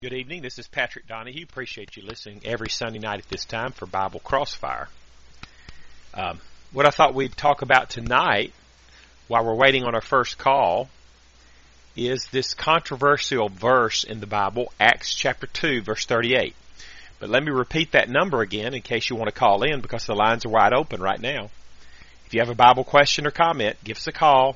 Good evening. This is Patrick Donahue. Appreciate you listening every Sunday night at this time for Bible Crossfire. What I thought we'd talk about tonight, while we're waiting on our first call, is this controversial verse in the Bible, Acts chapter 2, verse 38. But let me repeat that number again in case you want to call in, because the lines are wide open right now. If you have a Bible question or comment, give us a call,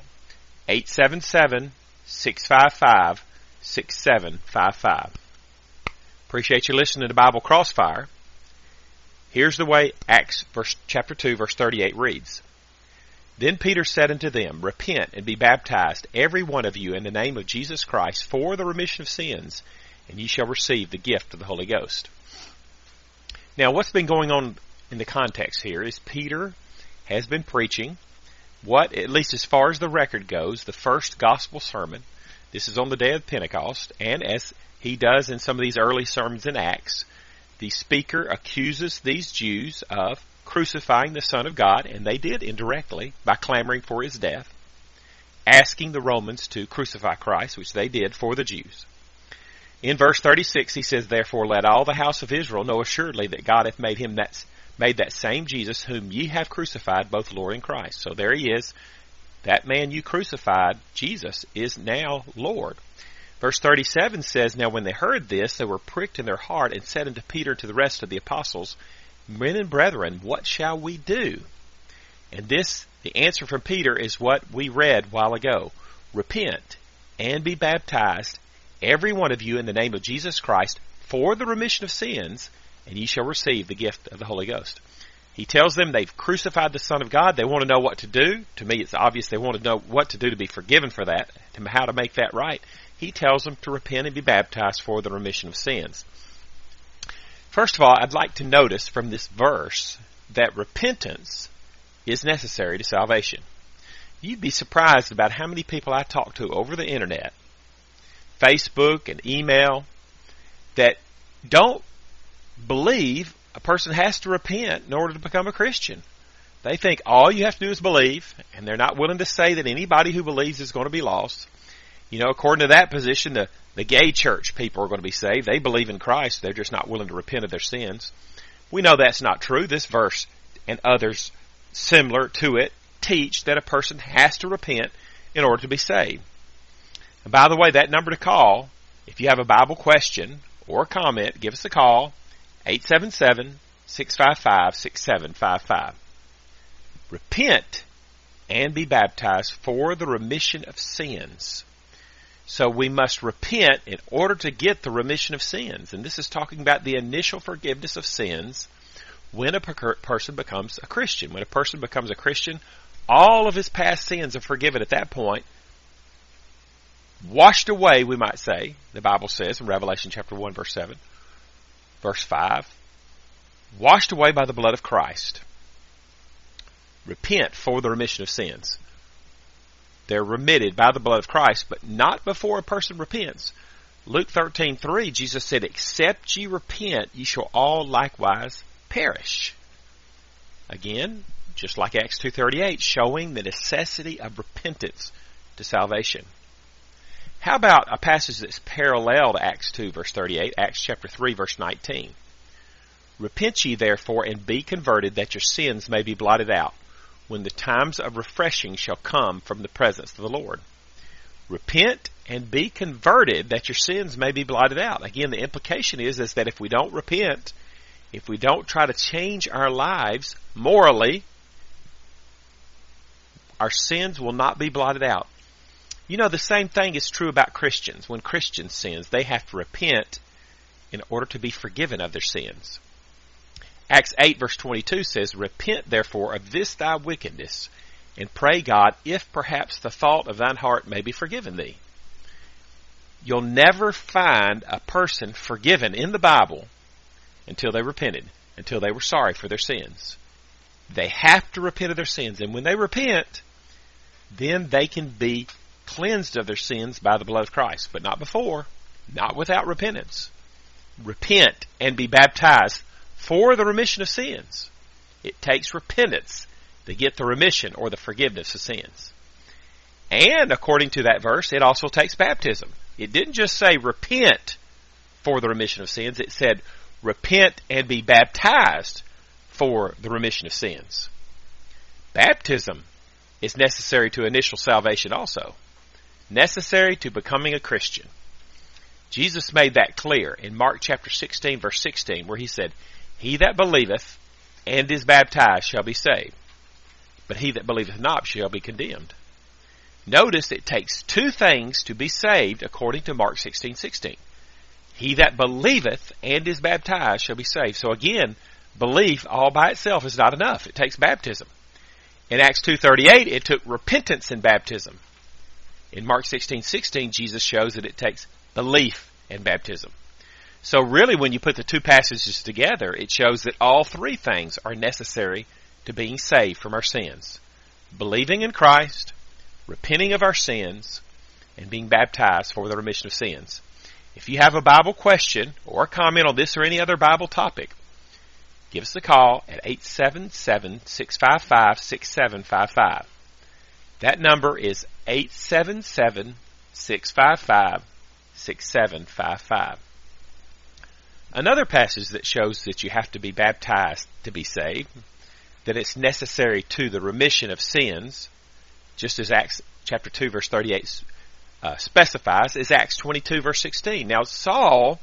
877-655-6755. Appreciate you listening to Bible Crossfire. Here's the way Acts chapter 2, verse 38 reads. Then Peter said unto them, Repent and be baptized, every one of you, in the name of Jesus Christ, for the remission of sins, and ye shall receive the gift of the Holy Ghost. Now, what's been going on in the context here is Peter has been preaching what, at least as far as the record goes, the first gospel sermon. This is on the day of Pentecost, and as he does in some of these early sermons in Acts, the speaker accuses these Jews of crucifying the Son of God, and they did indirectly by clamoring for his death, asking the Romans to crucify Christ, which they did for the Jews. In verse 36, he says, Therefore let all the house of Israel know assuredly that God hath made that same Jesus whom ye have crucified, both Lord and Christ. So there he is. That man you crucified, Jesus, is now Lord. Verse 37 says, Now when they heard this, they were pricked in their heart, and said unto Peter and to the rest of the apostles, Men and brethren, what shall we do? And this, the answer from Peter, is what we read a while ago. Repent and be baptized, every one of you, in the name of Jesus Christ, for the remission of sins, and ye shall receive the gift of the Holy Ghost. He tells them they've crucified the Son of God. They want to know what to do. To me, it's obvious they want to know what to do to be forgiven for that, how to make that right. He tells them to repent and be baptized for the remission of sins. First of all, I'd like to notice from this verse that repentance is necessary to salvation. You'd be surprised about how many people I talk to over the internet, Facebook and email, that don't believe a person has to repent in order to become a Christian. They think all you have to do is believe, and they're not willing to say that anybody who believes is going to be lost. You know, according to that position, the gay church people are going to be saved. They believe in Christ. They're just not willing to repent of their sins. We know that's not true. This verse and others similar to it teach that a person has to repent in order to be saved. And by the way, that number to call, if you have a Bible question or comment, give us a call, 877-655-6755. Repent and be baptized for the remission of sins. So we must repent in order to get the remission of sins. And this is talking about the initial forgiveness of sins when a person becomes a Christian. When a person becomes a Christian, all of his past sins are forgiven at that point. Washed away, we might say, the Bible says in Revelation chapter 1, verse 7, verse 5, washed away by the blood of Christ. Repent for the remission of sins. They're remitted by the blood of Christ, but not before a person repents. Luke 13:3, Jesus said, Except ye repent, ye shall all likewise perish. Again, just like Acts 2:38, showing the necessity of repentance to salvation. How about a passage that's parallel to Acts 2, verse 38, Acts chapter 3, verse 19? Repent ye therefore and be converted, that your sins may be blotted out, when the times of refreshing shall come from the presence of the Lord. Repent and be converted, that your sins may be blotted out. Again, the implication is that if we don't repent, if we don't try to change our lives morally, our sins will not be blotted out. You know, the same thing is true about Christians. When Christians sin, they have to repent in order to be forgiven of their sins. Acts 8 verse 22 says, Repent therefore of this thy wickedness, and pray God, if perhaps the fault of thine heart may be forgiven thee. You'll never find a person forgiven in the Bible until they repented, until they were sorry for their sins. They have to repent of their sins, and when they repent, then they can be cleansed of their sins by the blood of Christ, but not before, not without repentance. Repent and be baptized for the remission of sins. It takes repentance to get the remission or the forgiveness of sins. And according to that verse, it also takes baptism. It didn't just say repent for the remission of sins. It said, repent and be baptized for the remission of sins. Baptism is necessary to initial salvation also. Necessary to becoming a Christian. Jesus made that clear in Mark chapter 16, verse 16, where he said, he that believeth and is baptized shall be saved, but he that believeth not shall be condemned. Notice it takes two things to be saved according to Mark 16:16. He that believeth and is baptized shall be saved. So again, belief all by itself is not enough. It takes baptism. In Acts 2:38, it took repentance and baptism. In Mark 16:16, Jesus shows that it takes belief and baptism. So really, when you put the two passages together, it shows that all three things are necessary to being saved from our sins. Believing in Christ, repenting of our sins, and being baptized for the remission of sins. If you have a Bible question or a comment on this or any other Bible topic, give us a call at 877-655-6755. That number is 877-655-6755. Another passage that shows that you have to be baptized to be saved, that it's necessary to the remission of sins, just as Acts chapter 2 verse 38 specifies, is Acts 22 verse 16. Now Saul,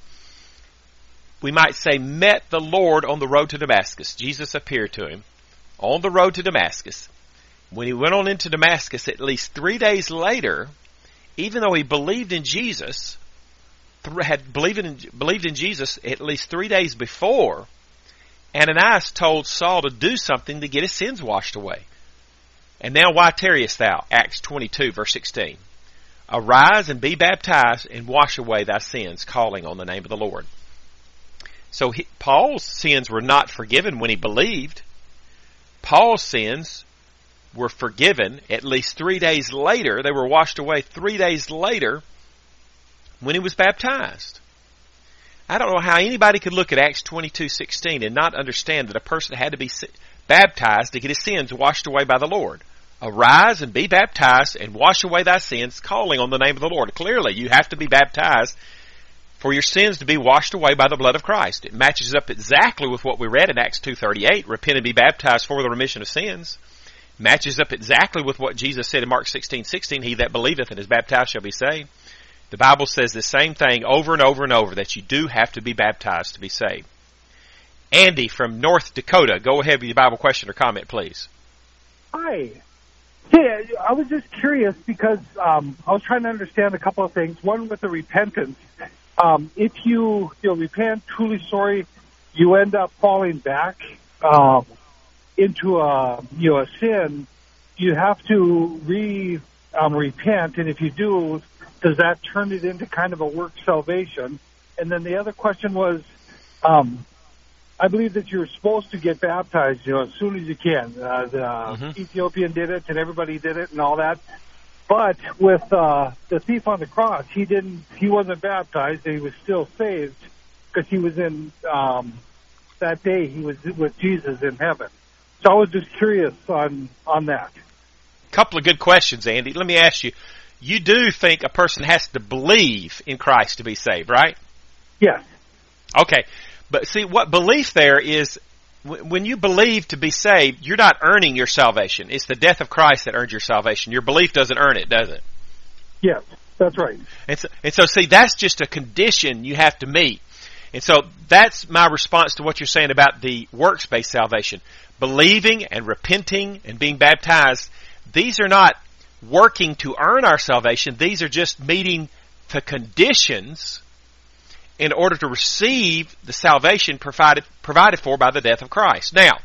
we might say, met the Lord on the road to Damascus. Jesus appeared to him on the road to Damascus. When he went on into Damascus, at least 3 days later, even though he believed in Jesus, had believed in Jesus at least 3 days before, Ananias told Saul to do something to get his sins washed away. And now why tarriest thou? Acts 22 verse 16. Arise and be baptized and wash away thy sins, calling on the name of the Lord. So Paul's sins were not forgiven when he believed. Paul's sins were forgiven at least 3 days later. They were washed away 3 days later when he was baptized. I don't know how anybody could look at Acts 22:16 and not understand that a person had to be baptized to get his sins washed away by the Lord. Arise and be baptized and wash away thy sins, calling on the name of the Lord. Clearly, you have to be baptized for your sins to be washed away by the blood of Christ. It matches up exactly with what we read in Acts 2:38, repent and be baptized for the remission of sins. Matches up exactly with what Jesus said in Mark 16:16, he that believeth and is baptized shall be saved. The Bible says the same thing over and over and over, that you do have to be baptized to be saved. Andy from North Dakota, go ahead with your Bible question or comment, please. Hi. Hey, I was just curious because I was trying to understand a couple of things. One with the repentance. If you repent, truly sorry, you end up falling back into a sin, you have to repent, and if you do, does that turn it into kind of a work salvation? And then the other question was, I believe that you're supposed to get baptized, as soon as you can. The Ethiopian did it, and everybody did it, and all that. But with the thief on the cross, he wasn't baptized, and he was still saved because he was in that day he was with Jesus in heaven. So I was just curious on that. Couple of good questions, Andy. Let me ask you. You do think a person has to believe in Christ to be saved, right? Yes. Okay. But see, what belief there is, when you believe to be saved, you're not earning your salvation. It's the death of Christ that earns your salvation. Your belief doesn't earn it, does it? Yes, that's right. And so, see, that's just a condition you have to meet. And so that's my response to what you're saying about the works-based salvation. Believing and repenting and being baptized, these are not working to earn our salvation. These are just meeting the conditions in order to receive the salvation provided for by the death of Christ. Now,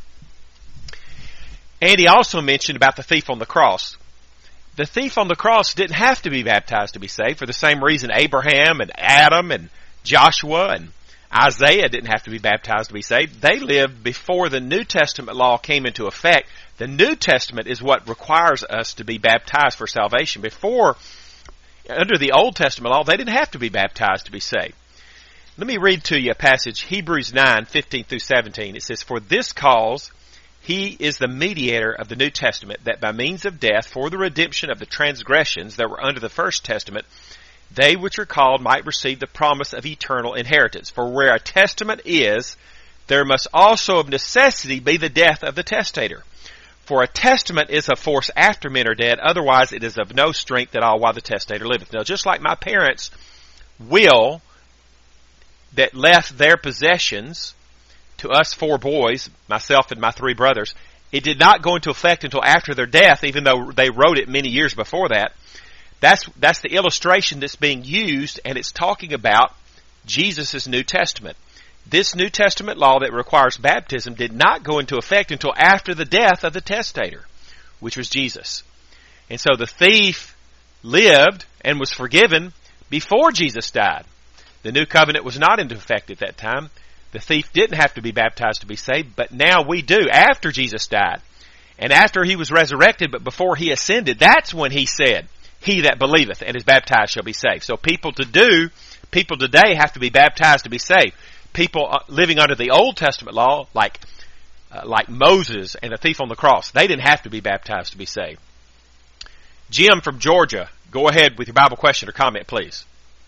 Andy also mentioned about the thief on the cross. The thief on the cross didn't have to be baptized to be saved for the same reason Abraham and Adam and Joshua and Isaiah didn't have to be baptized to be saved. They lived before the New Testament law came into effect. The New Testament is what requires us to be baptized for salvation. Before, under the Old Testament law, they didn't have to be baptized to be saved. Let me read to you a passage, Hebrews 9:15 through 17. It says, for this cause he is the mediator of the New Testament, that by means of death, for the redemption of the transgressions that were under the first testament, they which are called might receive the promise of eternal inheritance. For where a testament is, there must also of necessity be the death of the testator. For a testament is of force after men are dead, otherwise it is of no strength at all while the testator liveth. Now, just like my parents' will that left their possessions to us 4 boys, myself and my 3 brothers, it did not go into effect until after their death, even though they wrote it many years before that. That's the illustration that's being used, and it's talking about Jesus' New Testament. This New Testament law that requires baptism did not go into effect until after the death of the testator, which was Jesus. And so the thief lived and was forgiven before Jesus died. The new covenant was not into effect at that time. The thief didn't have to be baptized to be saved, but now we do after Jesus died. And after he was resurrected, but before he ascended, that's when he said, "He that believeth and is baptized shall be saved." So people today have to be baptized to be saved. People living under the Old Testament law, like Moses and the thief on the cross, they didn't have to be baptized to be saved. Jim from Georgia, go ahead with your Bible question or comment, please.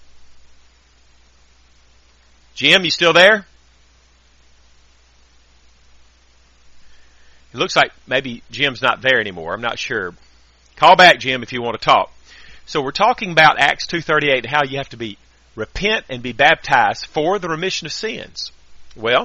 Jim, you still there? It looks like maybe Jim's not there anymore. I'm not sure. Call back, Jim, if you want to talk. So we're talking about Acts 2:38 and how you have to repent and be baptized for the remission of sins. Well,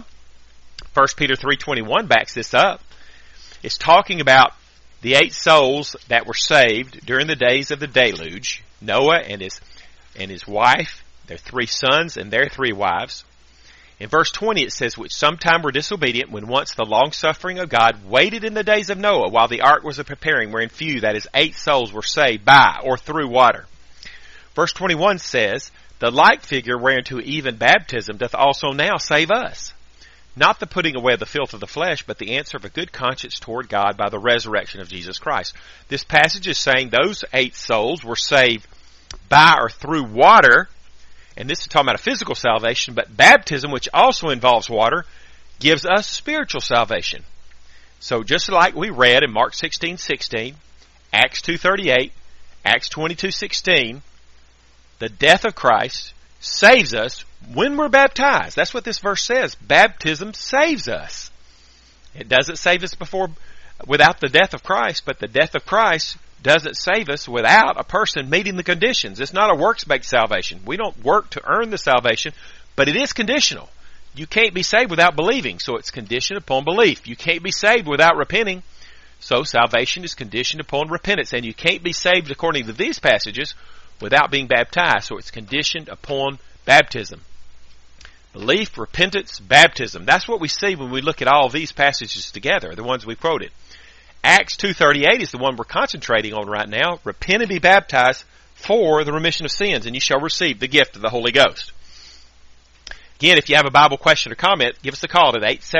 1 Peter 3:21 backs this up. It's talking about the 8 souls that were saved during the days of the deluge, Noah and his wife, their 3 sons and their 3 wives. In verse 20 it says, "Which sometime were disobedient, when once the long-suffering of God waited in the days of Noah, while the ark was a preparing, wherein few, that is 8 souls, were saved by or through water." Verse 21 says, "The like figure whereunto even baptism doth also now save us. Not the putting away of the filth of the flesh, but the answer of a good conscience toward God by the resurrection of Jesus Christ." This passage is saying those 8 souls were saved by or through water. And this is talking about a physical salvation, but baptism, which also involves water, gives us spiritual salvation. So just like we read in Mark 16:16, Acts 2:38, Acts 22:16, the death of Christ saves us when we're baptized. That's what this verse says. Baptism saves us. It doesn't save us without the death of Christ, but the death of Christ doesn't save us without a person meeting the conditions. It's not a works-based salvation. We don't work to earn the salvation, but it is conditional. You can't be saved without believing, so it's conditioned upon belief. You can't be saved without repenting, so salvation is conditioned upon repentance. And you can't be saved, according to these passages, without being baptized, so it's conditioned upon baptism. Belief, repentance, baptism. That's what we see when we look at all these passages together, the ones we quoted. Acts 2:38 is the one we're concentrating on right now. Repent and be baptized for the remission of sins, and you shall receive the gift of the Holy Ghost. Again, if you have a Bible question or comment, give us a call at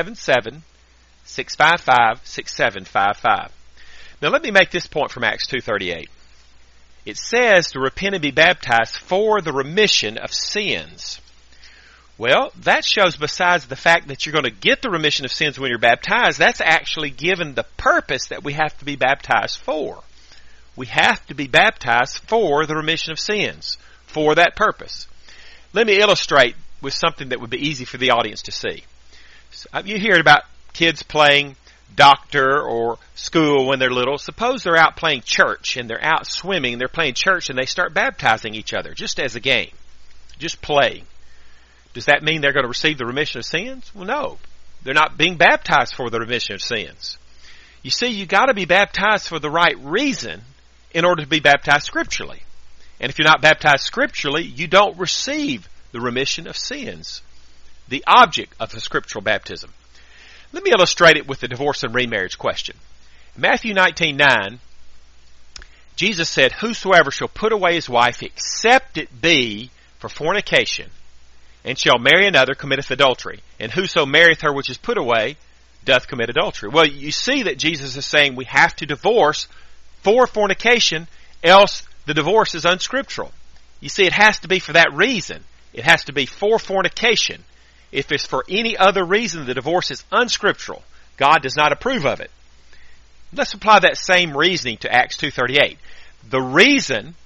877-655-6755. Now let me make this point from Acts 2:38. It says to repent and be baptized for the remission of sins. Well, that shows, besides the fact that you're going to get the remission of sins when you're baptized, that's actually given the purpose that we have to be baptized for. We have to be baptized for the remission of sins, for that purpose. Let me illustrate with something that would be easy for the audience to see. You hear about kids playing doctor or school when they're little. Suppose they're out playing church and they're out swimming and they're playing church and they start baptizing each other just as a game, just playing. Does that mean they're going to receive the remission of sins? Well, no. They're not being baptized for the remission of sins. You see, you got to be baptized for the right reason in order to be baptized scripturally. And if you're not baptized scripturally, you don't receive the remission of sins, the object of a scriptural baptism. Let me illustrate it with the divorce and remarriage question. In Matthew 19:9, Jesus said, "Whosoever shall put away his wife, except it be for fornication, and shall marry another, committeth adultery. And whoso marrieth her which is put away, doth commit adultery." Well, you see that Jesus is saying we have to divorce for fornication, else the divorce is unscriptural. You see, it has to be for that reason. It has to be for fornication. If it's for any other reason, the divorce is unscriptural. God does not approve of it. Let's apply that same reasoning to Acts 2:38. The reason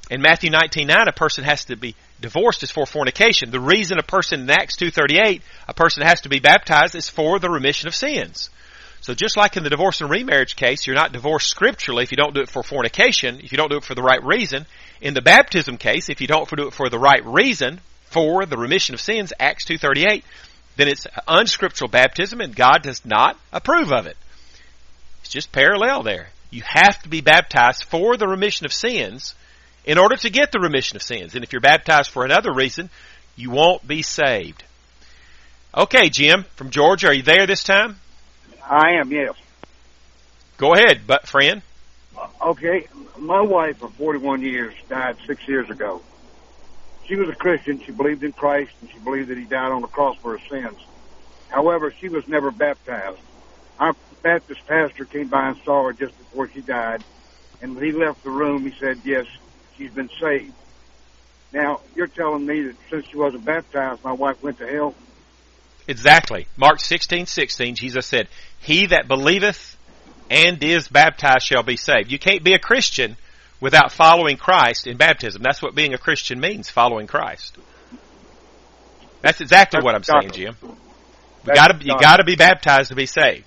In Matthew 19:9, a person has to be divorced is for fornication. The reason a person in Acts 2:38, a person has to be baptized is for the remission of sins. So just like in the divorce and remarriage case, you're not divorced scripturally if you don't do it for fornication, if you don't do it for the right reason. In the baptism case, if you don't do it for the right reason, for the remission of sins, Acts 2:38, then it's unscriptural baptism and God does not approve of it. It's just parallel there. You have to be baptized for the remission of sins in order to get the remission of sins. And if you're baptized for another reason, you won't be saved. Okay, Jim from Georgia, are you there this time? I am, yes. Go ahead, friend. Okay, my wife for 41 years died 6 years ago. She was a Christian. She believed in Christ, and she believed that he died on the cross for her sins. However, she was never baptized. Our Baptist pastor came by and saw her just before she died, and when he left the room, he said, yes, she's been saved. Now, you're telling me that since she wasn't baptized, my wife went to hell? Exactly. Mark 16:16, Jesus said, he that believeth and is baptized shall be saved. You can't be a Christian without following Christ in baptism. That's what being a Christian means, following Christ. That's exactly what I'm saying, Jim. You got to be baptized to be saved.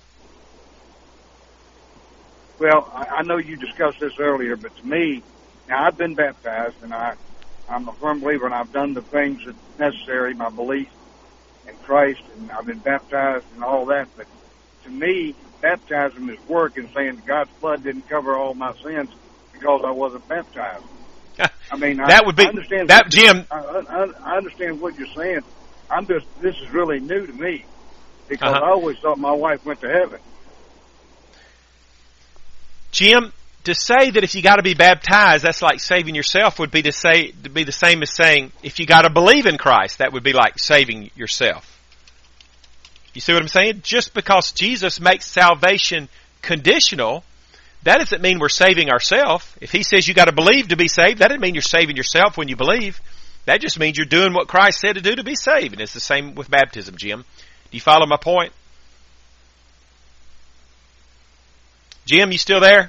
Well, I know you discussed this earlier, but to me, now I've been baptized, and I'm a firm believer, and I've done the things that's necessary, my belief in Christ, and I've been baptized and all that. But to me, baptism is work and saying God's blood didn't cover all my sins because I wasn't baptized. I mean, that would be I understand that, Jim. I understand what you're saying. This is really new to me because I always thought my wife went to heaven. Jim, to say that if you got to be baptized, that's like saving yourself would be to be the same as saying if you got to believe in Christ, that would be like saving yourself. You see what I'm saying? Just because Jesus makes salvation conditional, that doesn't mean we're saving ourselves. If he says you got to believe to be saved, that doesn't mean you're saving yourself when you believe. That just means you're doing what Christ said to do to be saved. And it's the same with baptism, Jim. Do you follow my point? Jim, you still there?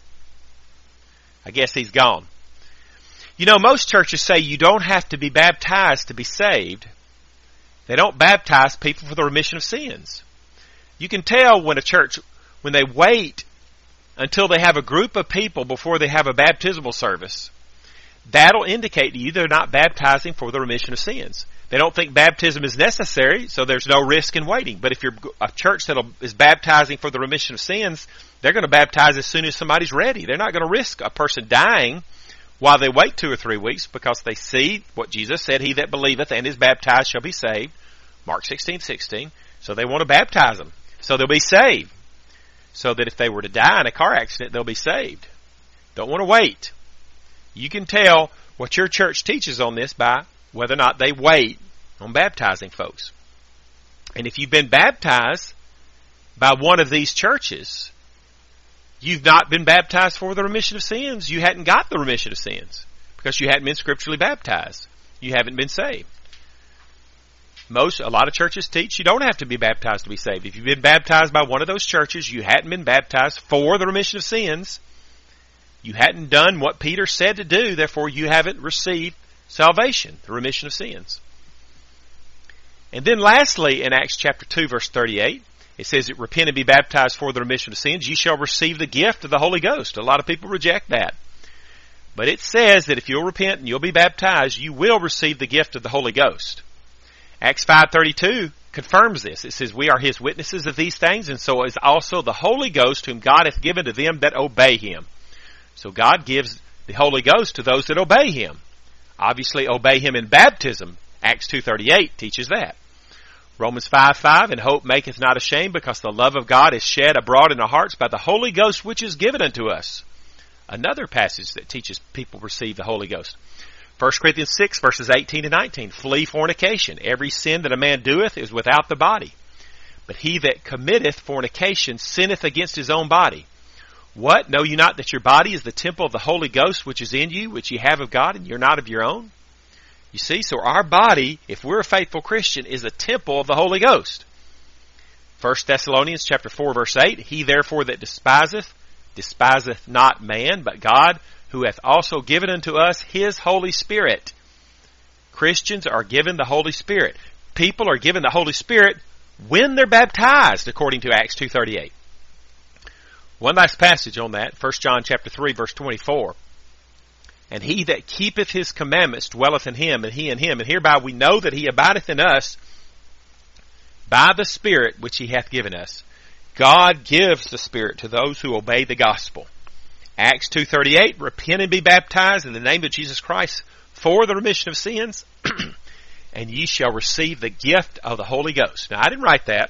I guess he's gone. You know, most churches say you don't have to be baptized to be saved. They don't baptize people for the remission of sins. You can tell when a church, when they wait until they have a group of people before they have a baptismal service, that'll indicate to you they're not baptizing for the remission of sins. They don't think baptism is necessary, so there's no risk in waiting. But if you're a church that is baptizing for the remission of sins, they're going to baptize as soon as somebody's ready. They're not going to risk a person dying while they wait 2 or 3 weeks because they see what Jesus said, he that believeth and is baptized shall be saved. Mark 16:16. So they want to baptize them. So they'll be saved. So that if they were to die in a car accident, they'll be saved. Don't want to wait. You can tell what your church teaches on this by whether or not they wait on baptizing folks. And if you've been baptized by one of these churches, you've not been baptized for the remission of sins. You hadn't got the remission of sins because you hadn't been scripturally baptized. You haven't been saved. A lot of churches teach you don't have to be baptized to be saved. If you've been baptized by one of those churches, you hadn't been baptized for the remission of sins. You hadn't done what Peter said to do, therefore you haven't received salvation, the remission of sins. And then lastly, in Acts chapter 2, verse 38, it says, repent and be baptized for the remission of sins. You shall receive the gift of the Holy Ghost. A lot of people reject that. But it says that if you'll repent and you'll be baptized, you will receive the gift of the Holy Ghost. Acts 5:32 confirms this. It says, we are his witnesses of these things, and so is also the Holy Ghost whom God hath given to them that obey him. So God gives the Holy Ghost to those that obey him. Obviously obey him in baptism. Acts 2:38 teaches that. Romans 5:5, and hope maketh not ashamed, because the love of God is shed abroad in our hearts by the Holy Ghost which is given unto us. Another passage that teaches people receive the Holy Ghost. 1 Corinthians 6, verses 18 and 19. Flee fornication. Every sin that a man doeth is without the body. But he that committeth fornication sinneth against his own body. What? Know you not that your body is the temple of the Holy Ghost which is in you, which ye have of God, and you're not of your own? You see, so our body, if we're a faithful Christian, is a temple of the Holy Ghost. 1 Thessalonians chapter 4, verse 8. He therefore that despiseth not man, but God, who hath also given unto us his Holy Spirit. Christians are given the Holy Spirit. People are given the Holy Spirit when they're baptized, according to Acts 2:38. One last passage on that, 1 John chapter 3, verse 24. And he that keepeth his commandments dwelleth in him, and he in him. And hereby we know that he abideth in us by the Spirit which he hath given us. God gives the Spirit to those who obey the gospel. Acts 2:38, repent and be baptized in the name of Jesus Christ for the remission of sins, and ye shall receive the gift of the Holy Ghost. Now, I didn't write that.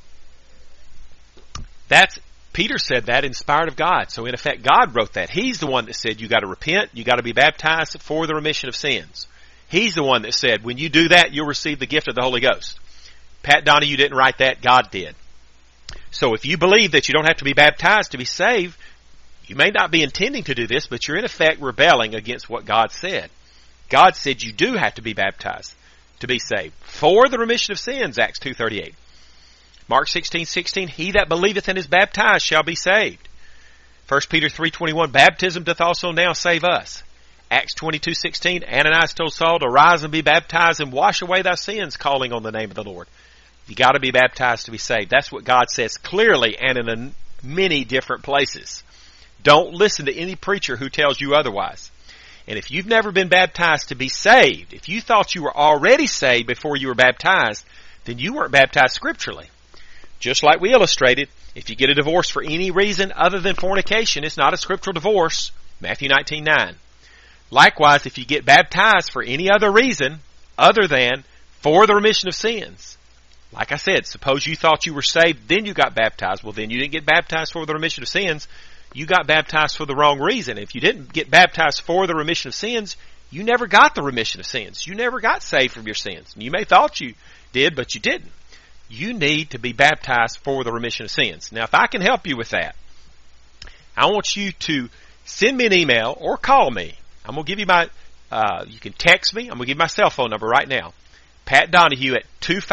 Peter said that inspired of God. So in effect, God wrote that. He's the one that said you got to repent, you got to be baptized for the remission of sins. He's the one that said when you do that, you'll receive the gift of the Holy Ghost. Pat Donahue didn't write that, God did. So if you believe that you don't have to be baptized to be saved, you may not be intending to do this, but you're in effect rebelling against what God said. God said you do have to be baptized to be saved for the remission of sins, Acts 2:38. Mark 16:16, he that believeth and is baptized shall be saved. 1 Peter 3:21, baptism doth also now save us. Acts 22:16, Ananias told Saul to rise and be baptized and wash away thy sins, calling on the name of the Lord. You got to be baptized to be saved. That's what God says clearly and in many different places. Don't listen to any preacher who tells you otherwise. And if you've never been baptized to be saved, if you thought you were already saved before you were baptized, then you weren't baptized scripturally. Just like we illustrated, if you get a divorce for any reason other than fornication, it's not a scriptural divorce. Matthew 19:9. Likewise, if you get baptized for any other reason other than for the remission of sins. Like I said, suppose you thought you were saved, then you got baptized. Well, then you didn't get baptized for the remission of sins. You got baptized for the wrong reason. If you didn't get baptized for the remission of sins, you never got the remission of sins. You never got saved from your sins. You may thought you did, but you didn't. You need to be baptized for the remission of sins. Now, if I can help you with that, I want you to send me an email or call me. I'm going to give you you can text me. I'm going to give you my cell phone number right now. Pat Donahue at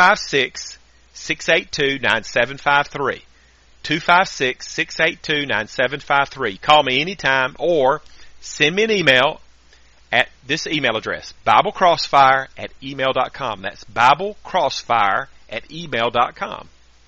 256-682-9753. 256-682-9753. Call me anytime or send me an email at this email address, BibleCrossfire@email.com. That's BibleCrossfire@email.com.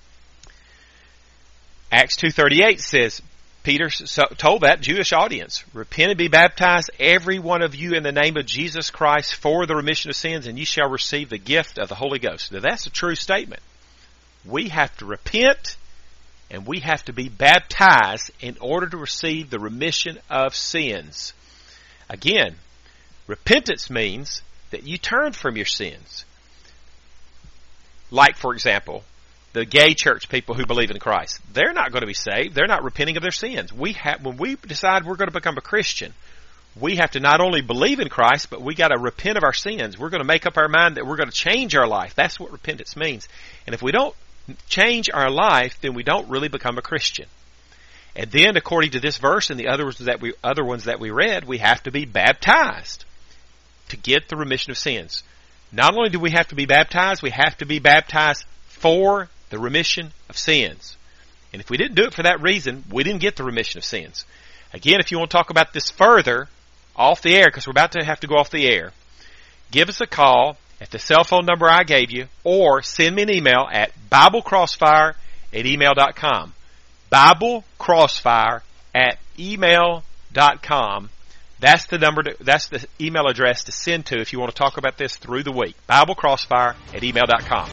Acts 2:38 says, Peter told that Jewish audience, repent and be baptized, every one of you, in the name of Jesus Christ for the remission of sins, and ye shall receive the gift of the Holy Ghost. Now that's a true statement. We have to repent and we have to be baptized in order to receive the remission of sins. Again, repentance means that you turn from your sins. Like, for example, the gay church people who believe in Christ. They're not going to be saved. They're not repenting of their sins. When we decide we're going to become a Christian, we have to not only believe in Christ, but we got to repent of our sins. We're going to make up our mind that we're going to change our life. That's what repentance means. And if we don't change our life, then we don't really become a Christian. And then, according to this verse and the other ones that we read, we have to be baptized to get the remission of sins. Not only do we have to be baptized, we have to be baptized for the remission of sins. And if we didn't do it for that reason, we didn't get the remission of sins. Again, if you want to talk about this further, off the air, because we're about to have to go off the air, give us a call at the cell phone number I gave you, or send me an email at BibleCrossfire@email.com. BibleCrossfire@email.com. That's the email address to send to if you want to talk about this through the week. BibleCrossfire@email.com.